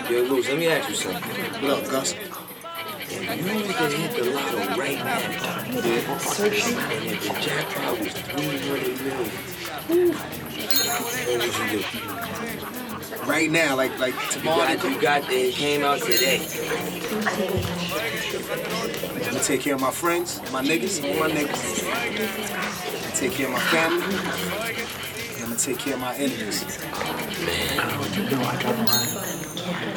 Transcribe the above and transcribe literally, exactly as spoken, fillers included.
Yo, Luz, let me ask you something. What up, Gus? If you was to hit the lotto right now, and if the jackpot was three hundred million, what would you do? Right now, like like You tomorrow. got, you got, it came out today. I'm gonna take care of my friends, my niggas, all my niggas. Take care of my family. And I'm gonna take care of my enemies. Man.